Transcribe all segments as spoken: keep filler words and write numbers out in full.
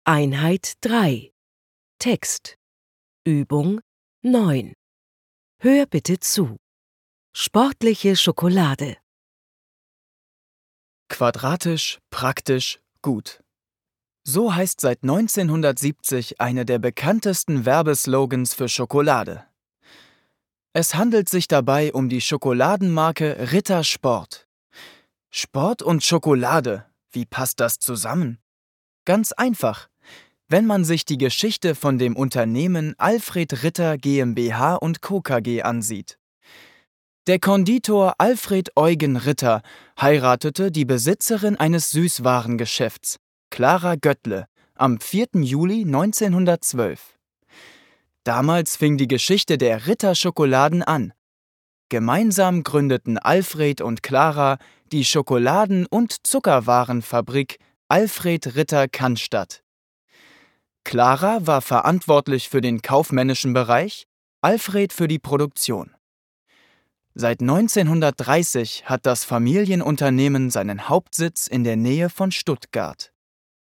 Einheit drei. Text. Übung neun. Hör bitte zu. Sportliche Schokolade. Quadratisch, praktisch, gut. So heißt seit neunzehnhundertsiebzig eine der bekanntesten Werbeslogans für Schokolade. Es handelt sich dabei um die Schokoladenmarke Ritter Sport. Sport und Schokolade, wie passt das zusammen? Ganz einfach, wenn man sich die Geschichte von dem Unternehmen Alfred Ritter GmbH und Co. KG ansieht. Der Konditor Alfred Eugen Ritter heiratete die Besitzerin eines Süßwarengeschäfts, Clara Göttle, am vierten Juli neunzehnhundertzwölf. Damals fing die Geschichte der Ritter-Schokoladen an. Gemeinsam gründeten Alfred und Clara die Schokoladen- und Zuckerwarenfabrik Alfred Ritter Cannstatt. Clara war verantwortlich für den kaufmännischen Bereich, Alfred für die Produktion. Seit neunzehnhundertdreißig hat das Familienunternehmen seinen Hauptsitz in der Nähe von Stuttgart.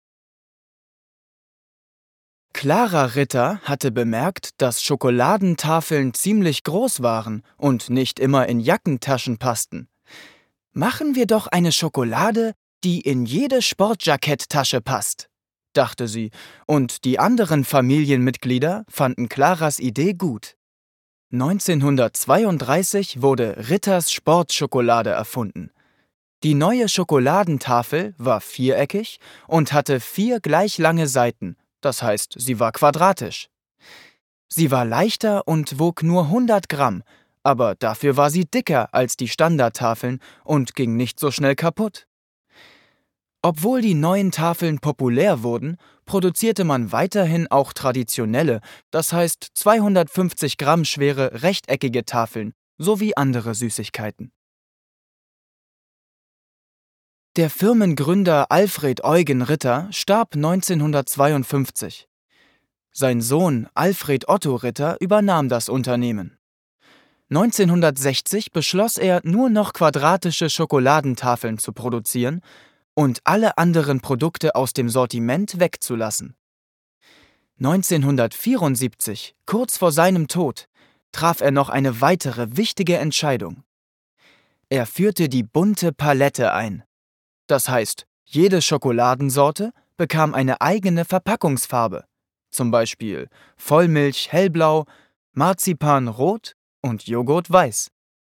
Clara Ritter hatte bemerkt, dass Schokoladentafeln ziemlich groß waren und nicht immer in Jackentaschen passten. »Machen wir doch eine Schokolade, die in jede Sportjacketttasche passt«, dachte sie, und die anderen Familienmitglieder fanden Claras Idee gut. neunzehnhundertzweiunddreißig wurde Ritters Sportschokolade erfunden. Die neue Schokoladentafel war viereckig und hatte vier gleich lange Seiten, das heißt, sie war quadratisch. Sie war leichter und wog nur hundert Gramm, aber dafür war sie dicker als die Standardtafeln und ging nicht so schnell kaputt. Obwohl die neuen Tafeln populär wurden, produzierte man weiterhin auch traditionelle, das heißt zweihundertfünfzig Gramm schwere rechteckige Tafeln sowie andere Süßigkeiten. Der Firmengründer Alfred Eugen Ritter starb neunzehnhundertzweiundfünfzig. Sein Sohn Alfred Otto Ritter übernahm das Unternehmen. neunzehnhundertsechzig beschloss er, nur noch quadratische Schokoladentafeln zu produzieren und alle anderen Produkte aus dem Sortiment wegzulassen. neunzehnhundertvierundsiebzig, kurz vor seinem Tod, traf er noch eine weitere wichtige Entscheidung. Er führte die bunte Palette ein. Das heißt, jede Schokoladensorte bekam eine eigene Verpackungsfarbe, zum Beispiel Vollmilch hellblau, Marzipan rot und Joghurt weiß.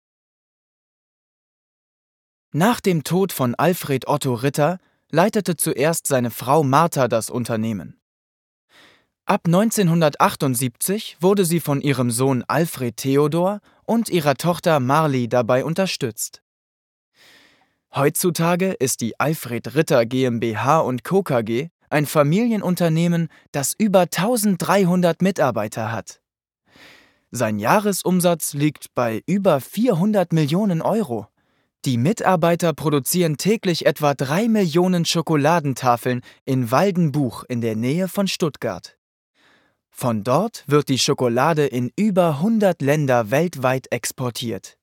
Nach dem Tod von Alfred Otto Ritter leitete zuerst seine Frau Martha das Unternehmen. Ab neunzehnhundertachtundsiebzig wurde sie von ihrem Sohn Alfred Theodor und ihrer Tochter Marli dabei unterstützt. Heutzutage ist die Alfred Ritter GmbH und Co. KG ein Familienunternehmen, das über eintausenddreihundert Mitarbeiter hat. Sein Jahresumsatz liegt bei über vierhundert Millionen Euro. Die Mitarbeiter produzieren täglich etwa drei Millionen Schokoladentafeln in Waldenbuch in der Nähe von Stuttgart. Von dort wird die Schokolade in über hundert Länder weltweit exportiert.